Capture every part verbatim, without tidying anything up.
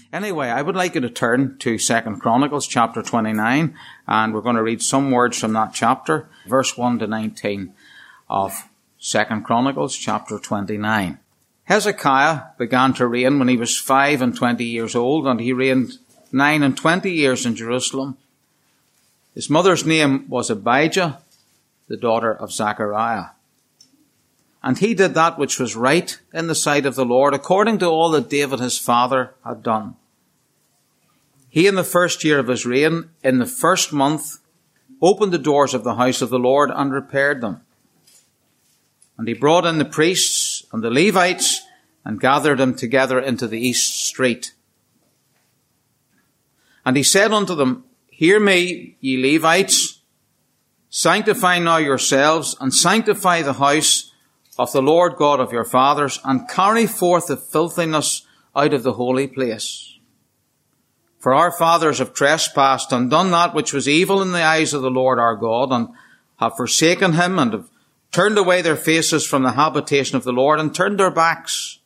Anyway, I would like you to turn to Second Chronicles chapter twenty-nine, and we're going to read some words from that chapter, verse one to nineteen of Second Chronicles chapter twenty-nine. Hezekiah began to reign when he was five and twenty years old, and he reigned nine and twenty years in Jerusalem. His mother's name was Abijah, the daughter of Zechariah. And he did that which was right in the sight of the Lord, according to all that David his father had done. He, in the first year of his reign, in the first month, opened the doors of the house of the Lord and repaired them. And he brought in the priests and the Levites and gathered them together into the east street. And he said unto them, Hear me, ye Levites, sanctify now yourselves, and sanctify the house of the Lord God of your fathers, and carry forth the filthiness out of the holy place. For our fathers have trespassed and done that which was evil in the eyes of the Lord our God, and have forsaken him, and have turned away their faces from the habitation of the Lord, and turned their backs.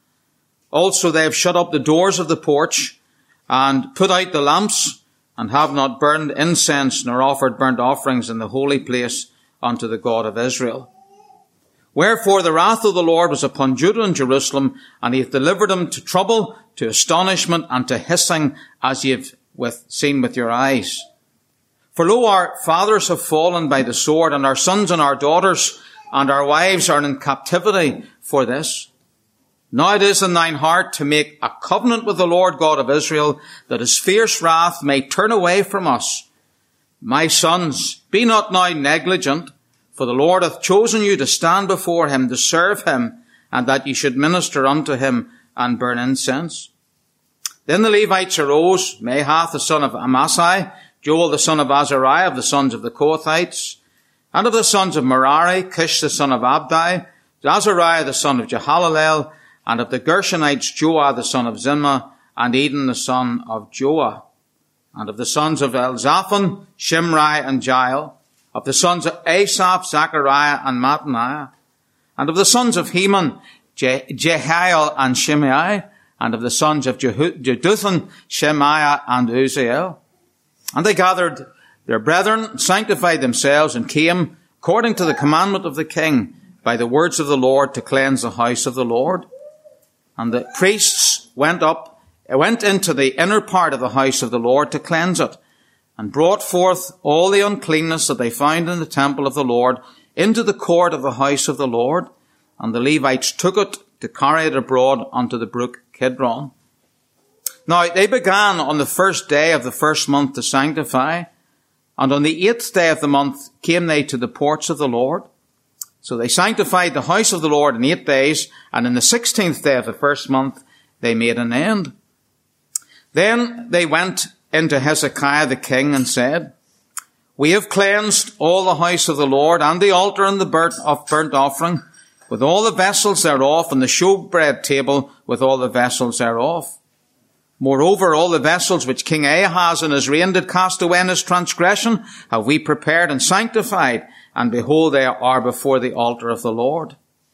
Also they have shut up the doors of the porch, and put out the lamps, and have not burned incense, nor offered burnt offerings in the holy place unto the God of Israel. Wherefore the wrath of the Lord was upon Judah and Jerusalem, and he hath delivered them to trouble, to astonishment, and to hissing, as ye have with, seen with your eyes. For lo, our fathers have fallen by the sword, and our sons and our daughters and our wives are in captivity for this. Now it is in thine heart to make a covenant with the Lord God of Israel, that his fierce wrath may turn away from us. My sons, be not now negligent, for the Lord hath chosen you to stand before him, to serve him, and that ye should minister unto him and burn incense. Then the Levites arose, Mahath the son of Amasai, Joel the son of Azariah, of the sons of the Kohathites, and of the sons of Merari, Kish the son of Abdi, Azariah the son of Jehalalel, and of the Gershonites, Joah the son of Zimah, and Eden the son of Joah, and of the sons of Elzaphan, Shimri and Jael, of the sons of Asaph, Zechariah and Mattaniah, and of the sons of Heman, Je- Jehiel and Shimei, and of the sons of Jehu- Jeduthun, Shemaiah and Uzziel. And they gathered their brethren, sanctified themselves, and came, according to the commandment of the king, by the words of the Lord, to cleanse the house of the Lord. And the priests went up, went into the inner part of the house of the Lord to cleanse it, and brought forth all the uncleanness that they found in the temple of the Lord into the court of the house of the Lord. And the Levites took it to carry it abroad unto the brook Kidron. Now they began on the first day of the first month to sanctify, and on the eighth day of the month came they to the porch of the Lord. So they sanctified the house of the Lord in eight days, and in the sixteenth day of the first month they made an end. Then they went into Hezekiah the king and said, We have cleansed all the house of the Lord, and the altar and the burnt of burnt offering, with all the vessels thereof, and the showbread table with all the vessels thereof. Moreover, all the vessels which King Ahaz in his reign did cast away in his transgression have we prepared and sanctified, and behold, they are before the altar of the Lord.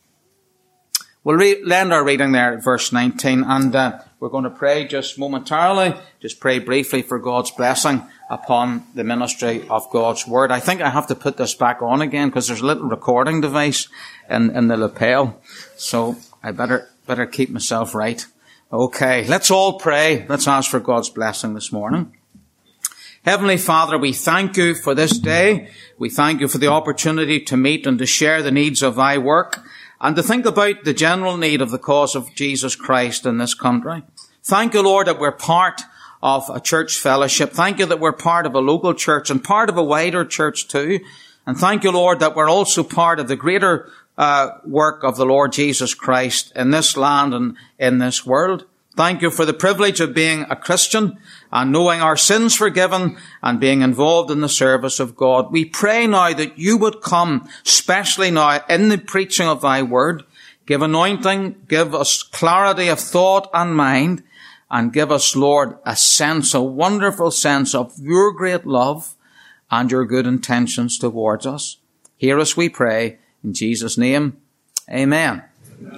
We'll re- end our reading there at verse nineteen, and uh, we're going to pray just momentarily, just pray briefly for God's blessing upon the ministry of God's word. I think I have to put this back on again because there's a little recording device in, in the lapel, so I better better keep myself right. Okay, let's all pray. Let's ask for God's blessing this morning. Heavenly Father, we thank you for this day. We thank you for the opportunity to meet and to share the needs of thy work, and to think about the general need of the cause of Jesus Christ in this country. Thank you, Lord, that we're part of a church fellowship. Thank you that we're part of a local church and part of a wider church too. And thank you, Lord, that we're also part of the greater uh, work of the Lord Jesus Christ in this land and in this world. Thank you for the privilege of being a Christian and knowing our sins forgiven and being involved in the service of God. We pray now that you would come, especially now in the preaching of thy word, give anointing, give us clarity of thought and mind, and give us, Lord, a sense, a wonderful sense of your great love and your good intentions towards us. Hear us, we pray, in Jesus' name. Amen. Amen.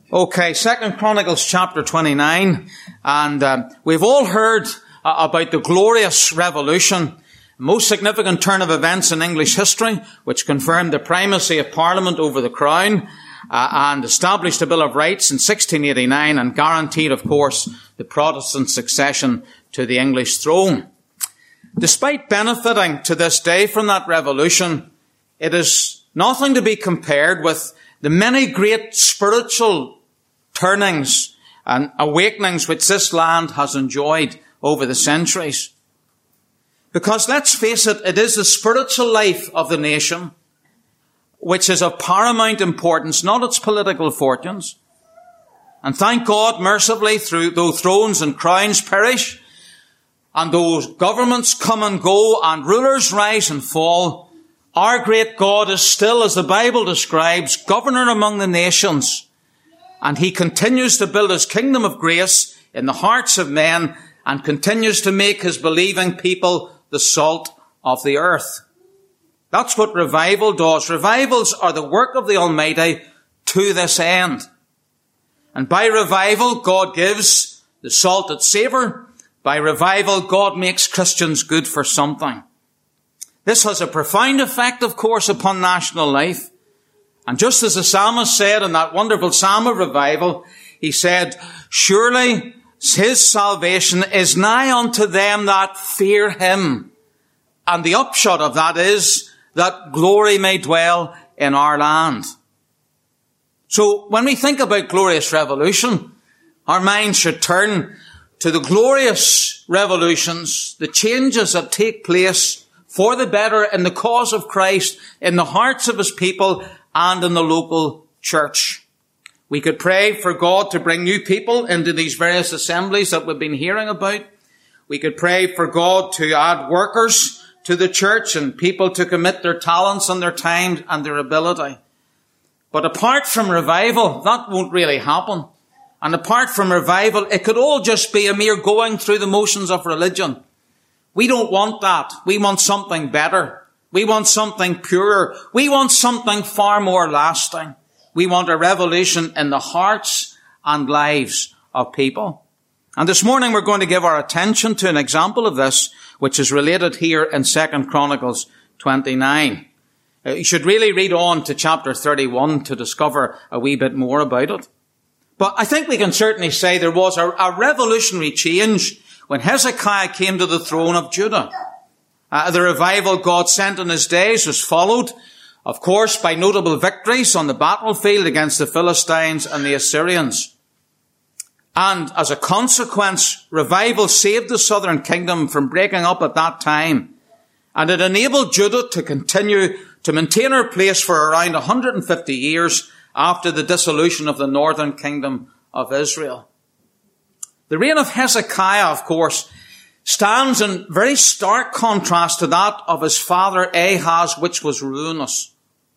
Okay, Second Chronicles chapter twenty-nine, and uh, we've all heard uh, about the glorious revolution, most significant turn of events in English history, which confirmed the primacy of Parliament over the Crown uh, and established a Bill of Rights in sixteen eighty-nine and guaranteed, of course, the Protestant succession to the English throne. Despite benefiting to this day from that revolution, it is nothing to be compared with the many great spiritual turnings and awakenings which this land has enjoyed over the centuries. Because let's face it, it is the spiritual life of the nation which is of paramount importance, not its political fortunes. And thank God, mercifully, through though thrones and crowns perish, and though governments come and go and rulers rise and fall, our great God is still, as the Bible describes, governor among the nations. And he continues to build his kingdom of grace in the hearts of men and continues to make his believing people the salt of the earth. That's what revival does. Revivals are the work of the Almighty to this end. And by revival, God gives the salted savour. By revival, God makes Christians good for something. This has a profound effect, of course, upon national life. And just as the psalmist said in that wonderful psalm of revival, he said, surely his salvation is nigh unto them that fear him. And the upshot of that is that glory may dwell in our land. So when we think about glorious revolution, our minds should turn to the glorious revolutions, the changes that take place for the better in the cause of Christ, in the hearts of his people, and in the local church. We could pray for God to bring new people into these various assemblies that we've been hearing about. We could pray for God to add workers to the church and people to commit their talents and their time and their ability. But apart from revival, that won't really happen. And apart from revival, it could all just be a mere going through the motions of religion. We don't want that. We want something better. We want something purer. We want something far more lasting. We want a revolution in the hearts and lives of people. And this morning we're going to give our attention to an example of this, which is related here in Second Chronicles twenty-nine. You should really read on to chapter thirty-one to discover a wee bit more about it. But I think we can certainly say there was a, a revolutionary change when Hezekiah came to the throne of Judah. Uh, the revival God sent in his days was followed, of course, by notable victories on the battlefield against the Philistines and the Assyrians. And as a consequence, revival saved the southern kingdom from breaking up at that time. And it enabled Judah to continue to maintain her place for around one hundred fifty years after the dissolution of the northern kingdom of Israel. The reign of Hezekiah, of course, stands in very stark contrast to that of his father Ahaz, which was ruinous.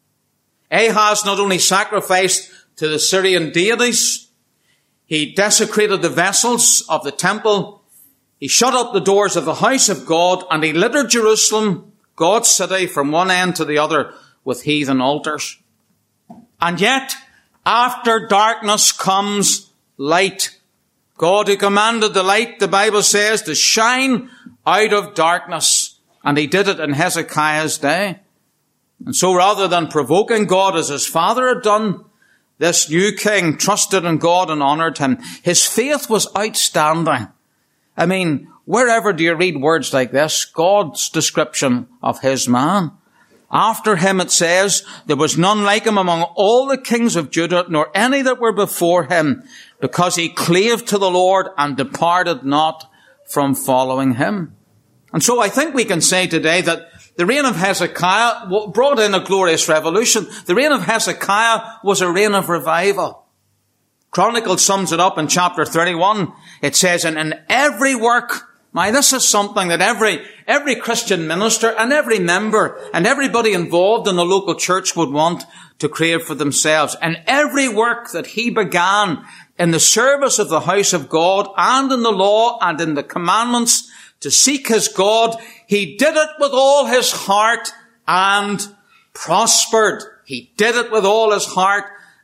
Ahaz not only sacrificed to the Syrian deities, he desecrated the vessels of the temple, he shut up the doors of the house of God, and he littered Jerusalem, God's city, from one end to the other with heathen altars. And yet, after darkness comes light. God who commanded the light, the Bible says, to shine out of darkness. And he did it in Hezekiah's day. And so rather than provoking God as his father had done, this new king trusted in God and honored him. His faith was outstanding. I mean, wherever do you read words like this? God's description of his man. After him, it says, there was none like him among all the kings of Judah, nor any that were before him, because he clave to the Lord and departed not from following him. And so I think we can say today that the reign of Hezekiah brought in a glorious revolution. The reign of Hezekiah was a reign of revival. Chronicles sums it up in chapter thirty-one. It says, and in every work, now this is something that every, every Christian minister and every member and everybody involved in the local church would want to crave for themselves. And every work that he began in the service of the house of God and in the law and in the commandments to seek his God, he did it with all his heart and prospered. He did it with all his heart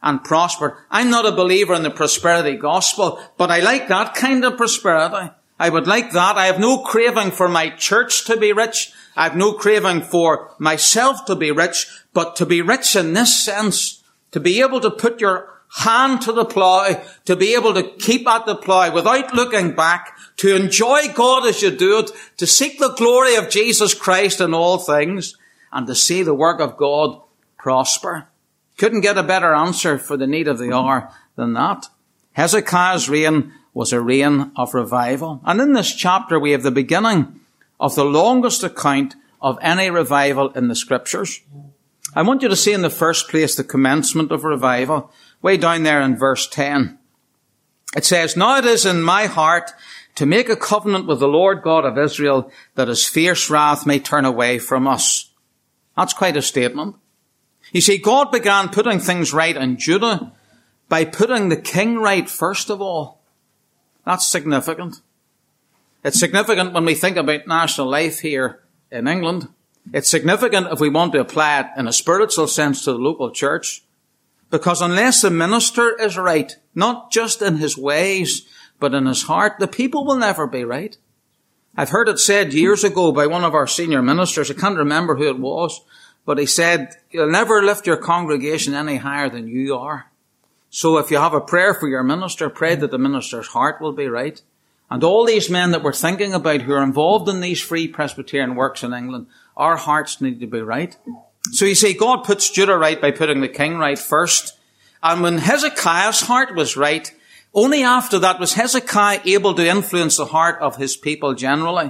and prospered. I'm not a believer in the prosperity gospel, but I like that kind of prosperity. I would like that. I have no craving for my church to be rich. I have no craving for myself to be rich, but to be rich in this sense, to be able to put your hand to the plough, to be able to keep at the plough without looking back, to enjoy God as you do it, to seek the glory of Jesus Christ in all things, and to see the work of God prosper. Couldn't get a better answer for the need of the hour than that. Hezekiah's reign was a reign of revival. And in this chapter we have the beginning of the longest account of any revival in the scriptures. I want you to see in the first place the commencement of revival, way down there in verse ten. It says, "Now it is in my heart to make a covenant with the Lord God of Israel, that his fierce wrath may turn away from us." That's quite a statement. You see, God began putting things right in Judah by putting the king right first of all. That's significant. It's significant when we think about national life here in England. It's significant if we want to apply it in a spiritual sense to the local church. Because unless the minister is right, not just in his ways, but in his heart, the people will never be right. I've heard it said years ago by one of our senior ministers, I can't remember who it was, but he said, "You'll never lift your congregation any higher than you are." So if you have a prayer for your minister, pray that the minister's heart will be right. And all these men that we're thinking about who are involved in these free Presbyterian works in England, our hearts need to be right. So you see, God puts Judah right by putting the king right first. And when Hezekiah's heart was right, only after that was Hezekiah able to influence the heart of his people generally.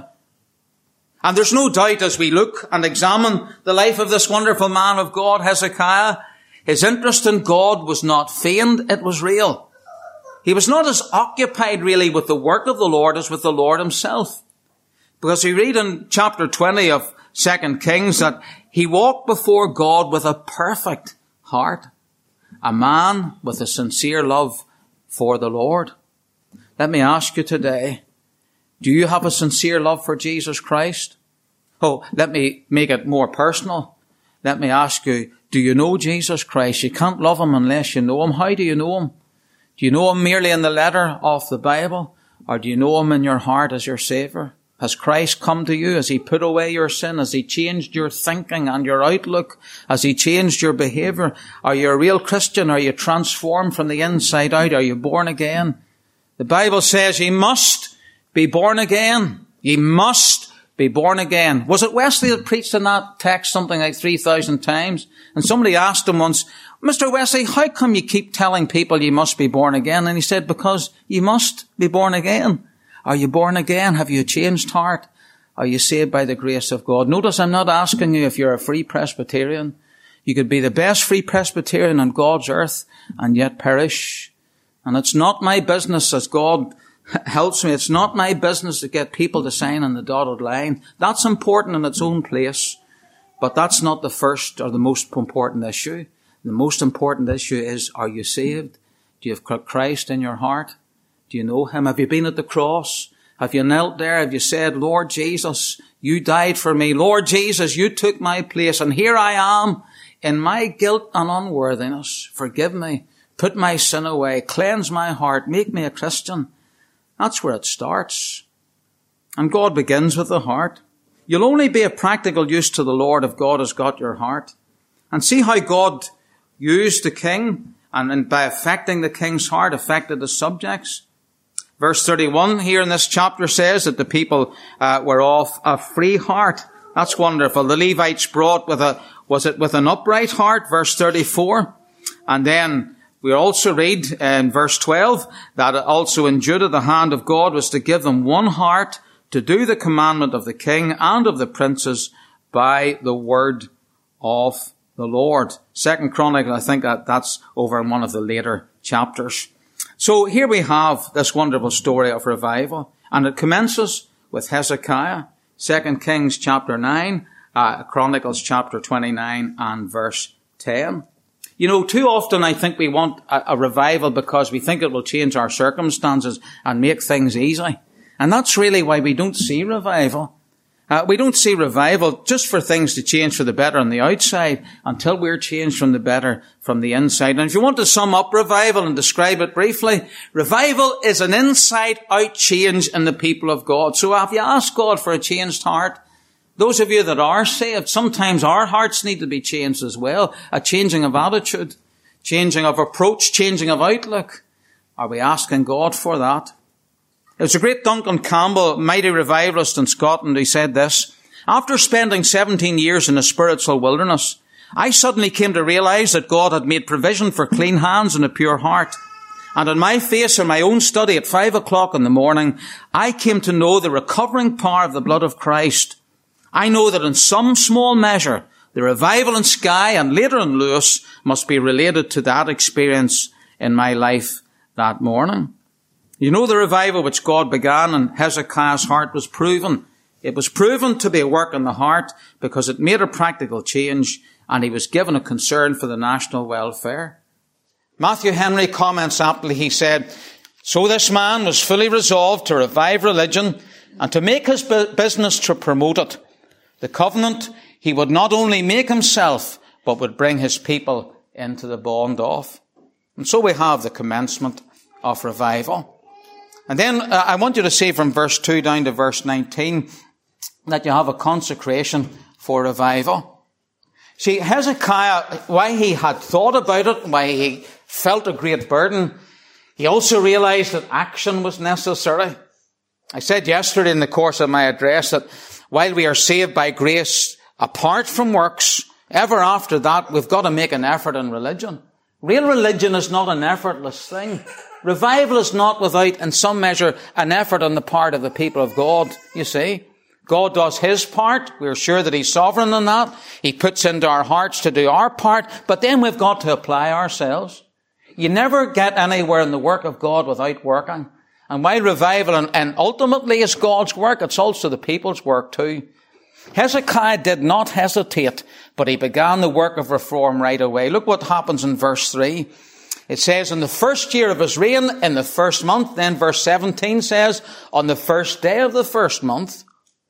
And there's no doubt as we look and examine the life of this wonderful man of God, Hezekiah, his interest in God was not feigned, it was real. He was not as occupied really with the work of the Lord as with the Lord himself. Because we read in chapter twenty of Second Kings that he walked before God with a perfect heart, a man with a sincere love for the Lord. Let me ask you today, do you have a sincere love for Jesus Christ? Oh, let me make it more personal. Let me ask you, do you know Jesus Christ? You can't love him unless you know him. How do you know him? Do you know him merely in the letter of the Bible? Or do you know him in your heart as your Saviour? Has Christ come to you? Has he put away your sin? Has he changed your thinking and your outlook? Has he changed your behaviour? Are you a real Christian? Are you transformed from the inside out? Are you born again? The Bible says ye must be born again. Ye must be born again. Was it Wesley that preached in that text something like three thousand times? And somebody asked him once, "Mister Wesley, how come you keep telling people you must be born again?" And he said, "Because you must be born again." Are you born again? Have you a changed heart? Are you saved by the grace of God? Notice I'm not asking you if you're a free Presbyterian. You could be the best free Presbyterian on God's earth and yet perish. And it's not my business, as God helps me, it's not my business to get people to sign on the dotted line. That's important in its own place. But that's not the first or the most important issue. The most important issue is, are you saved? Do you have Christ in your heart? Do you know him? Have you been at the cross? Have you knelt there? Have you said, "Lord Jesus, you died for me. Lord Jesus, you took my place. And here I am in my guilt and unworthiness. Forgive me. Put my sin away. Cleanse my heart. Make me a Christian." That's where it starts. And God begins with the heart. You'll only be of practical use to the Lord if God has got your heart. And see how God used the king, and, and by affecting the king's heart, affected the subjects. Verse thirty-one here in this chapter says that the people uh, were of a free heart. That's wonderful. The Levites brought with a, was it with an upright heart? Verse thirty-four. And then we also read in verse twelve that also in Judah the hand of God was to give them one heart to do the commandment of the king and of the princes by the word of the Lord. Second Chronicles, I think that that's over in one of the later chapters. So here we have this wonderful story of revival, and it commences with Hezekiah, Second Kings chapter nine, uh, Chronicles chapter twenty-nine and verse ten. You know, too often I think we want a, a revival because we think it will change our circumstances and make things easy. And that's really why we don't see revival. Uh, we don't see revival just for things to change for the better on the outside until we're changed from the better from the inside. And if you want to sum up revival and describe it briefly, revival is an inside-out change in the people of God. So have you asked God for a changed heart? Those of you that are saved, sometimes our hearts need to be changed as well. A changing of attitude, changing of approach, changing of outlook. Are we asking God for that? There's a great Duncan Campbell, mighty revivalist in Scotland, who said this: after spending seventeen years in a spiritual wilderness, I suddenly came to realize that God had made provision for clean hands and a pure heart. And on my face in my own study at five o'clock in the morning, I came to know the recovering power of the blood of Christ. I know that in some small measure, the revival in Skye and later in Lewis must be related to that experience in my life that morning. You know, the revival which God began in Hezekiah's heart was proven. It was proven to be a work in the heart because it made a practical change, and he was given a concern for the national welfare. Matthew Henry comments aptly. He said, so this man was fully resolved to revive religion and to make his bu- business to promote it. The covenant he would not only make himself, but would bring his people into the bond of. And so we have the commencement of revival. And then uh, I want you to see from verse two down to verse nineteen that you have a consecration for revival. See, Hezekiah, why he had thought about it, why he felt a great burden, he also realized that action was necessary. I said yesterday in the course of my address that while we are saved by grace apart from works, ever after that we've got to make an effort in religion. Real religion is not an effortless thing. Revival is not without, in some measure, an effort on the part of the people of God, you see. God does his part. We're sure that he's sovereign in that. He puts into our hearts to do our part, but then we've got to apply ourselves. You never get anywhere in the work of God without working. And while revival and, and ultimately is God's work, it's also the people's work too. Hezekiah did not hesitate, but he began the work of reform right away. Look what happens in verse three. It says, in the first year of his reign, in the first month, then verse seventeen says, on the first day of the first month.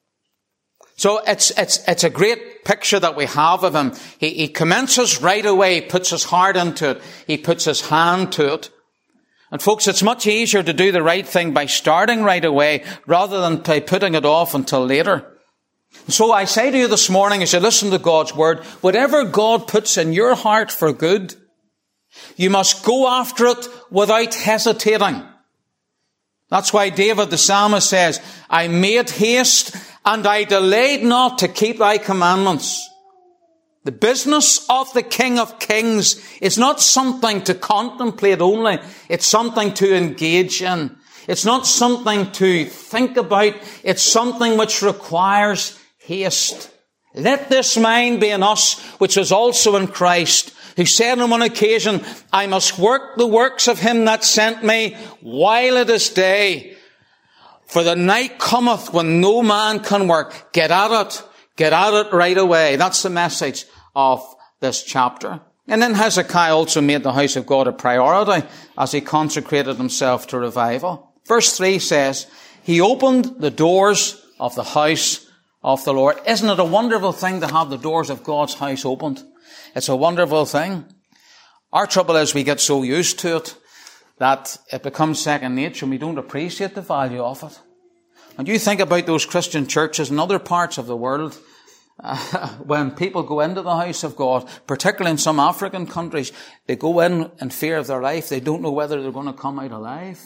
So it's, it's, it's a great picture that we have of him. He, he commences right away, puts his heart into it. He puts his hand to it. And folks, it's much easier to do the right thing by starting right away rather than by putting it off until later. So I say to you this morning, as you listen to God's word, whatever God puts in your heart for good, you must go after it without hesitating. That's why David the psalmist says, I made haste and I delayed not to keep thy commandments. The business of the King of Kings is not something to contemplate only. It's something to engage in. It's not something to think about. It's something which requires haste. Let this mind be in us, which is also in Christ, who said on one occasion, I must work the works of him that sent me while it is day. For the night cometh when no man can work. Get at it. Get at it right away. That's the message of this chapter. And then Hezekiah also made the house of God a priority as he consecrated himself to revival. Verse three says, he opened the doors of the house of the Lord. Isn't it a wonderful thing to have the doors of God's house opened? It's a wonderful thing. Our trouble is we get so used to it that it becomes second nature and we don't appreciate the value of it. And you think about those Christian churches in other parts of the world, uh, when people go into the house of God, particularly in some African countries, they go in in fear of their life. They don't know whether they're going to come out alive.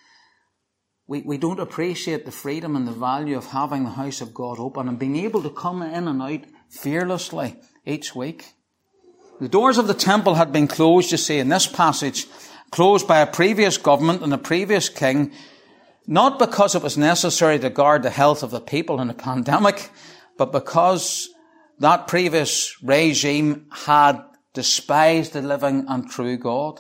We, we don't appreciate the freedom and the value of having the house of God open and being able to come in and out fearlessly each week. The doors of the temple had been closed, you see, in this passage, closed by a previous government and a previous king, not because it was necessary to guard the health of the people in a pandemic, but because that previous regime had despised the living and true God.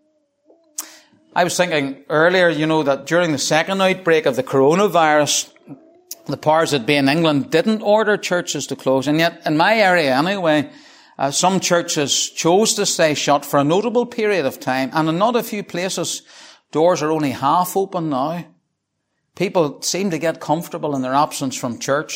I was thinking earlier, you know, that during the second outbreak of the coronavirus, the powers that be in England didn't order churches to close. And yet, in my area anyway, uh, some churches chose to stay shut for a notable period of time. And in not a few places, doors are only half open now. People seem to get comfortable in their absence from church.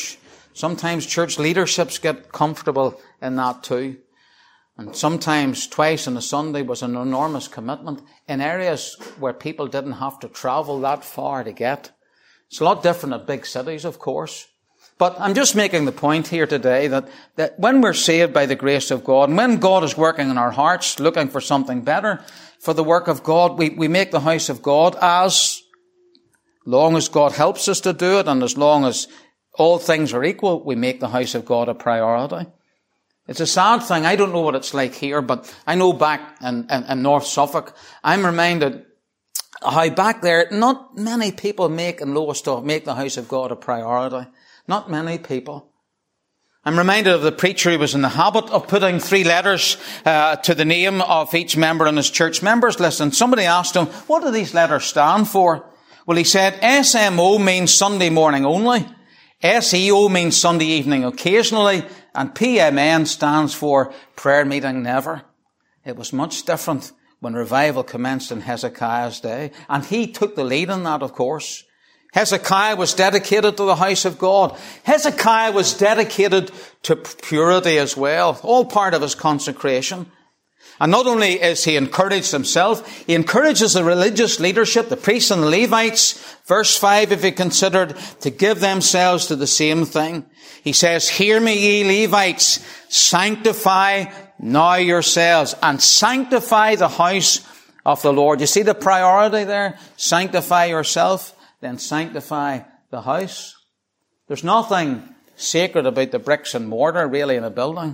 Sometimes church leaderships get comfortable in that too. And sometimes twice on a Sunday was an enormous commitment in areas where people didn't have to travel that far to get. It's a lot different at big cities, of course. But I'm just making the point here today that, that when we're saved by the grace of God, and when God is working in our hearts, looking for something better for the work of God, we, we make the house of God, as long as God helps us to do it, and as long as all things are equal, we make the house of God a priority. It's a sad thing. I don't know what it's like here, but I know back in, in, in North Suffolk, I'm reminded how back there, not many people make in Lowestoft make the house of God a priority. Not many people. I'm reminded of the preacher who was in the habit of putting three letters uh, to the name of each member on his church members list. And somebody asked him, what do these letters stand for? Well, he said, S M O means Sunday morning only. S E O means Sunday evening occasionally. And P M N stands for prayer meeting never. It was much different when revival commenced in Hezekiah's day. And he took the lead in that, of course. Hezekiah was dedicated to the house of God. Hezekiah was dedicated to purity as well, all part of his consecration. And not only is he encouraged himself, he encourages the religious leadership, the priests and the Levites, verse five, if he considered, to give themselves to the same thing. He says, hear me, ye Levites, sanctify now yourselves, and sanctify the house of the Lord. You see the priority there? Sanctify yourself. Then sanctify the house. There's nothing sacred about the bricks and mortar, really, in a building.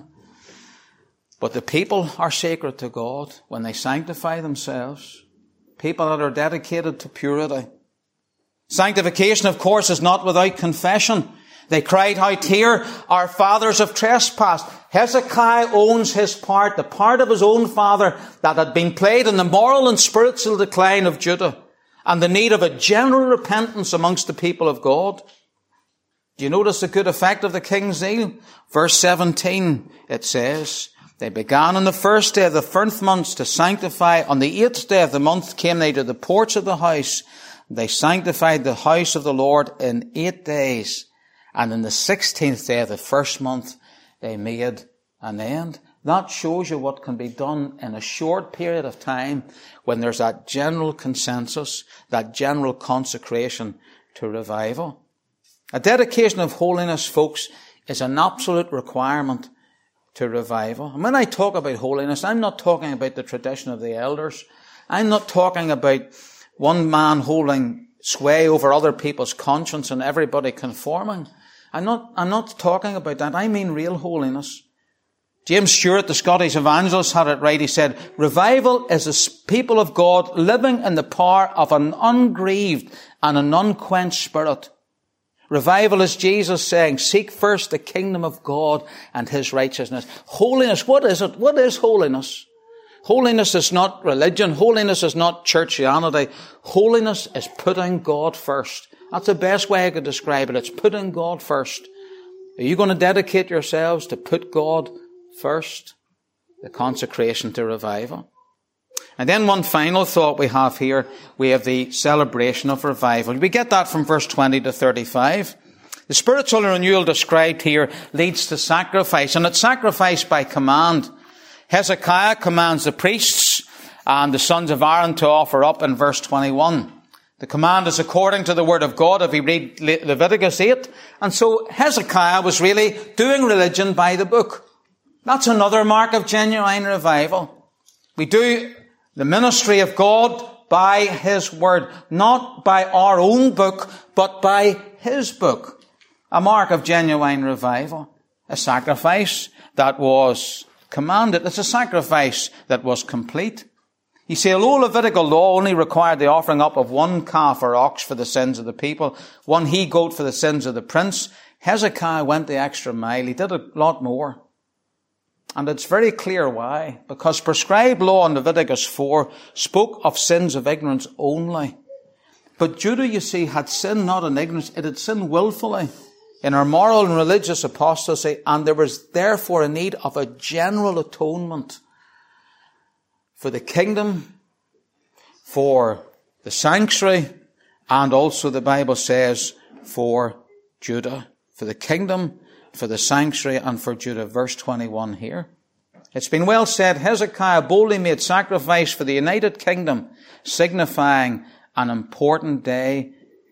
But the people are sacred to God when they sanctify themselves. People that are dedicated to purity. Sanctification, of course, is not without confession. They cried out here, our fathers have trespassed. Hezekiah owns his part, the part of his own father that had been played in the moral and spiritual decline of Judah, and the need of a general repentance amongst the people of God. Do you notice the good effect of the king's zeal? Verse seventeen, it says, they began on the first day of the first month to sanctify. On the eighth day of the month came they to the porch of the house. They sanctified the house of the Lord in eight days. And in the sixteenth day of the first month, they made an end. That shows you what can be done in a short period of time when there's that general consensus, that general consecration to revival. A dedication of holiness, folks, is an absolute requirement to revival. And when I talk about holiness, I'm not talking about the tradition of the elders. I'm not talking about one man holding sway over other people's conscience and everybody conforming. I'm not, I'm not talking about that. I mean real holiness. James Stewart, the Scottish evangelist, had it right. He said, revival is a people of God living in the power of an ungrieved and an unquenched spirit. Revival is Jesus saying, seek first the kingdom of God and his righteousness. Holiness, what is it? What is holiness? Holiness is not religion. Holiness is not churchianity. Holiness is putting God first. That's the best way I could describe it. It's putting God first. Are you going to dedicate yourselves to put God first? The consecration to revival. And then one final thought we have here. We have the celebration of revival. We get that from verse twenty to thirty-five. The spiritual renewal described here leads to sacrifice, and it's sacrifice by command. Hezekiah commands the priests and the sons of Aaron to offer up in verse twenty-one. The command is according to the word of God if we read Leviticus eight. And so Hezekiah was really doing religion by the book. That's another mark of genuine revival. We do the ministry of God by his word, not by our own book, but by his book. A mark of genuine revival. A sacrifice that was commanded. It's a sacrifice that was complete. You see, although Levitical law only required the offering up of one calf or ox for the sins of the people, one he-goat for the sins of the prince, Hezekiah went the extra mile. He did a lot more. And it's very clear why. Because prescribed law in Leviticus four spoke of sins of ignorance only. But Judah, you see, had sinned not in ignorance, it had sinned willfully in our moral and religious apostasy, and there was therefore a need of a general atonement for the kingdom, for the sanctuary, and also, the Bible says, for Judah. For the kingdom, for the sanctuary and for Judah. Verse twenty-one here. It's been well said, Hezekiah boldly made sacrifice for the united kingdom, signifying an important day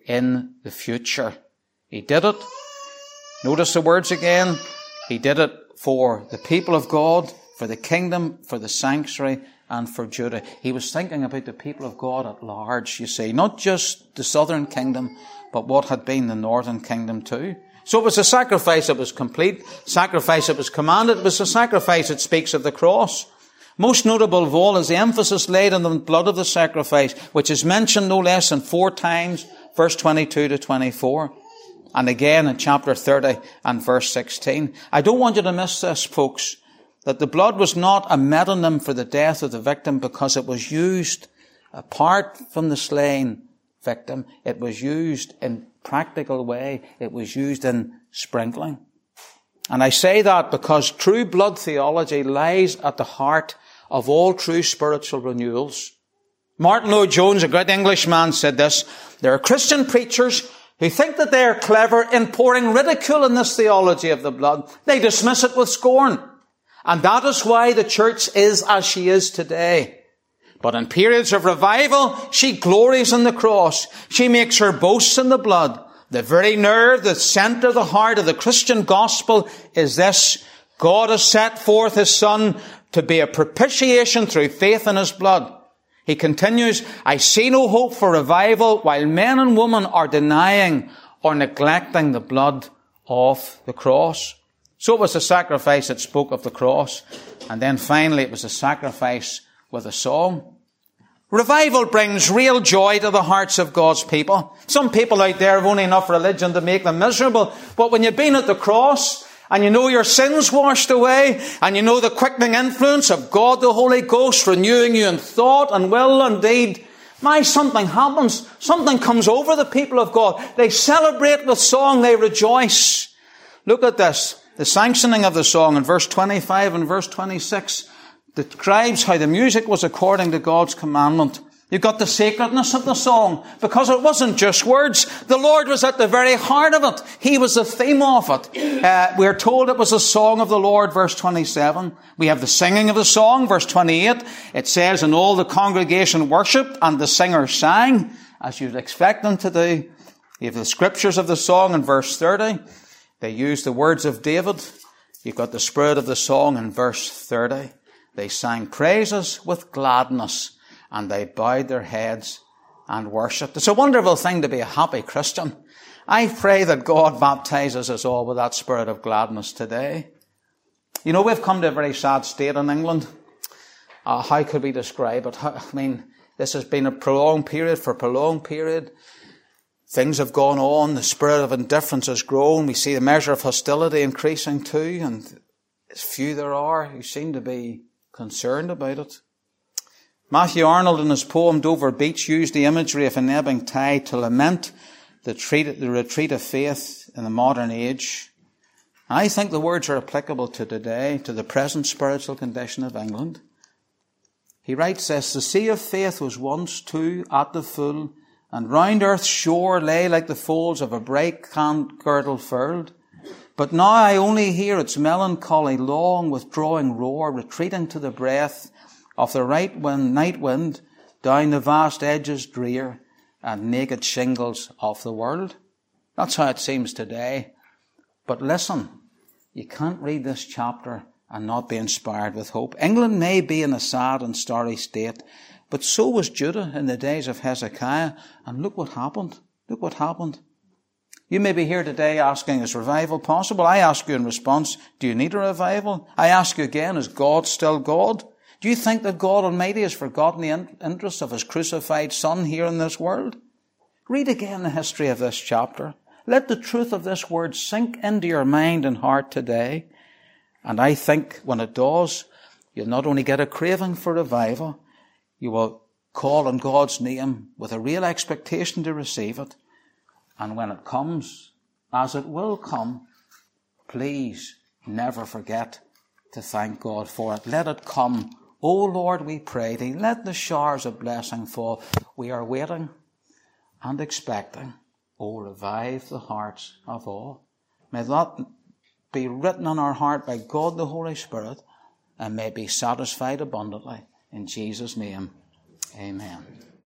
in the future. He did it. Notice the words again. He did it for the people of God, for the kingdom, for the sanctuary, and for Judah. He was thinking about the people of God at large, you see. Not just the southern kingdom, but what had been the northern kingdom too. So it was a sacrifice that was complete, sacrifice that was commanded. It was a sacrifice that speaks of the cross. Most notable of all is the emphasis laid on the blood of the sacrifice, which is mentioned no less than four times, verse twenty-two to twenty-four. And again in chapter thirty and verse sixteen. I don't want you to miss this, folks, that the blood was not a metonym for the death of the victim because it was used apart from the slain victim. It was used in practical way. It was used in sprinkling. And I say that because true blood theology lies at the heart of all true spiritual renewals. Martin Lloyd-Jones, a great Englishman, said this: there are Christian preachers who think that they are clever in pouring ridicule on this theology of the blood. They dismiss it with scorn. And that is why the church is as she is today. But in periods of revival, she glories in the cross. She makes her boasts in the blood. The very nerve, the center, the heart of the Christian gospel is this: God has set forth His Son to be a propitiation through faith in His blood. He continues, I see no hope for revival while men and women are denying or neglecting the blood of the cross. So it was a sacrifice that spoke of the cross. And then finally it was a sacrifice with a song. Revival brings real joy to the hearts of God's people. Some people out there have only enough religion to make them miserable. But when you've been at the cross and you know your sins washed away and you know the quickening influence of God the Holy Ghost renewing you in thought and will and deed, my, something happens. Something comes over the people of God. They celebrate with song. They rejoice. Look at this. The sanctioning of the song in verse twenty-five and verse twenty-six describes how the music was according to God's commandment. You got the sacredness of the song because it wasn't just words. The Lord was at the very heart of it. He was the theme of it. Uh, we're told it was a song of the Lord, verse twenty-seven. We have the singing of the song, verse twenty-eight. It says, and all the congregation worshipped and the singers sang, as you'd expect them to do. You have the scriptures of the song in verse thirty. They use the words of David. You've got the spirit of the song in verse thirty. They sang praises with gladness, and they bowed their heads and worshipped. It's a wonderful thing to be a happy Christian. I pray that God baptizes us all with that spirit of gladness today. You know, we've come to a very sad state in England. Uh, how could we describe it? I mean, this has been a prolonged period for a prolonged period. Things have gone on. The spirit of indifference has grown. We see the measure of hostility increasing too, and as few there are who seem to be concerned about it. Matthew Arnold in his poem Dover Beach used the imagery of an ebbing tide to lament the, treat, the retreat of faith in the modern age. I think the words are applicable to today, to the present spiritual condition of England. He writes this: the sea of faith was once too at the full, and round earth's shore lay like the folds of a bright girdle furled. But now I only hear its melancholy, long withdrawing roar, retreating to the breath of the right wind, night wind, down the vast edges drear and naked shingles of the world. That's how it seems today. But listen, you can't read this chapter and not be inspired with hope. England may be in a sad and starry state, but so was Judah in the days of Hezekiah. And look what happened. Look what happened. You may be here today asking, is revival possible? I ask you in response, do you need a revival? I ask you again, is God still God? Do you think that God Almighty has forgotten the interests of His crucified Son here in this world? Read again the history of this chapter. Let the truth of this word sink into your mind and heart today. And I think when it does, you'll not only get a craving for revival, you will call on God's name with a real expectation to receive it. And when it comes, as it will come, please never forget to thank God for it. Let it come. O Lord, we pray Thee, let the showers of blessing fall. We are waiting and expecting. O revive the hearts of all. May that be written on our heart by God the Holy Spirit, and may be satisfied abundantly. In Jesus' name, amen.